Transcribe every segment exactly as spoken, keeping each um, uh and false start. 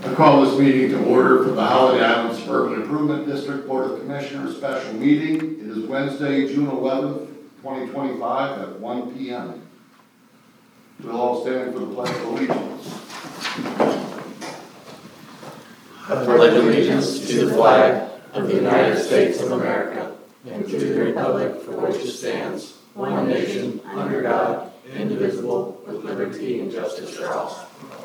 I call this meeting to order for the Holiday Island Suburban Improvement District Board of Commissioners special meeting. It is Wednesday, June eleventh, twenty twenty-five at one p m We'll all stand for the Pledge of Allegiance. I pledge allegiance to the flag of the United States of America and to the republic for which it stands, one nation, under God, indivisible, with liberty and justice for all.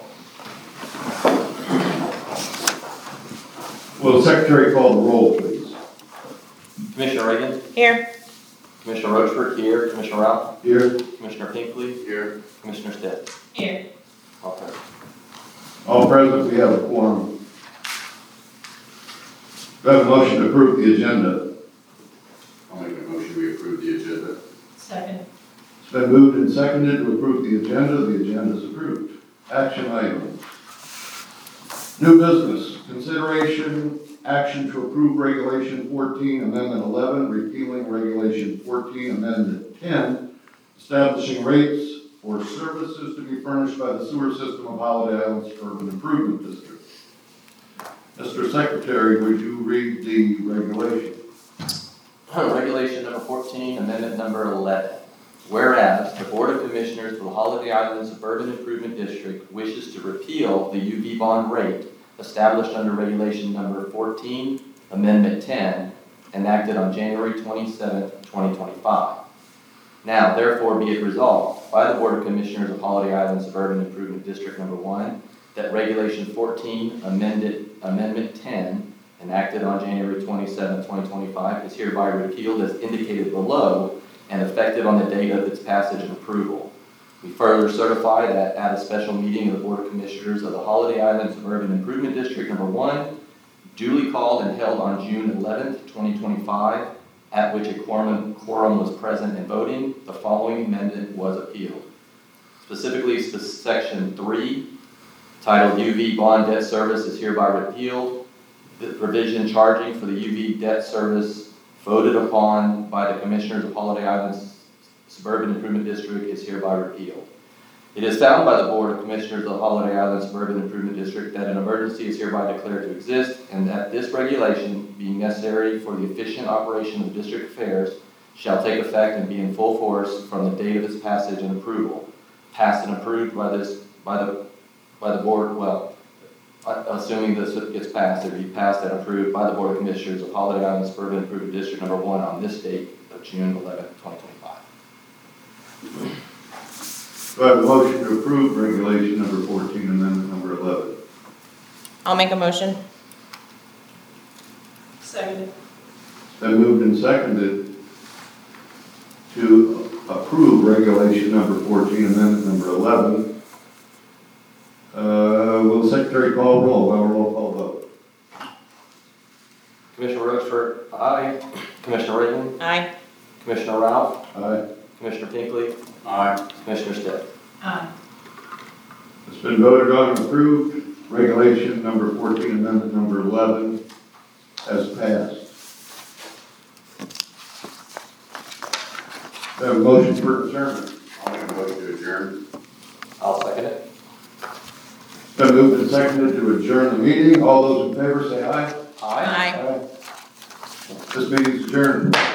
Will the Secretary call the roll, please? Commissioner Reagan? Here. Commissioner Rochford here. Commissioner Ralph? Here. Commissioner Pinkley? Here. Commissioner Stitt? Here. All present. All present, we have a quorum. Do I have a motion to approve the agenda? I'll make a motion we approve the agenda. Second. It's been moved and seconded to approve the agenda. The agenda is approved. Action items. New business. Consideration action to approve Regulation fourteen, Amendment eleven, repealing Regulation fourteen, Amendment ten, establishing rates for services to be furnished by the sewer system of Holiday Island Suburban Improvement District. Mister Secretary, would you read the regulation? Regulation number fourteen, amendment number eleven. Whereas the Board of Commissioners for the Holiday Island Suburban Improvement District wishes to repeal the U V bond rate established under Regulation number fourteen, Amendment ten, enacted on January twenty-seventh, twenty twenty-five. Now, therefore, be it resolved by the Board of Commissioners of Holiday Island Suburban Improvement District number one that Regulation fourteen, amended Amendment ten, enacted on January twenty-seventh, twenty twenty-five, is hereby repealed as indicated below and effective on the date of its passage and approval. We further certify that at a special meeting of the Board of Commissioners of the Holiday Island Suburban Improvement District number one, duly called and held on June eleventh, twenty twenty-five, at which a quorum, quorum was present and voting, the following amendment was appealed. Specifically, Section three, titled U V Bond Debt Service is hereby repealed. The provision charging for the U V debt service voted upon by the Commissioners of Holiday Island Suburban Improvement District is hereby repealed. It is found by the Board of Commissioners of the Holiday Island Suburban Improvement District that an emergency is hereby declared to exist and that this regulation, being necessary for the efficient operation of district affairs, shall take effect and be in full force from the date of its passage and approval. Passed and approved by this by the by the board, well, assuming this gets passed, it will be passed and approved by the Board of Commissioners of Holiday Island Suburban Improvement District number one on this date of June eleventh, twenty twenty-five. Do I have a motion to approve Regulation number fourteen, Amendment number eleven? I'll make a motion. Second. It's been moved and seconded to approve Regulation number fourteen, Amendment number eleven. Uh, will the Secretary call roll? We'll have a roll call vote. Commissioner Rochford, aye. Commissioner Reagan, Aye. Commissioner Ralph, Aye. Commissioner Pinkley, Aye. Commissioner Stitt. Aye. It's been voted on and approved. Regulation number fourteen, Amendment number eleven has passed. We have a motion for adjournment. I'll make a motion to adjourn. I'll second it. It's been moved and seconded to adjourn the meeting. All those in favor say aye. Aye. Aye. Aye. This meeting is adjourned.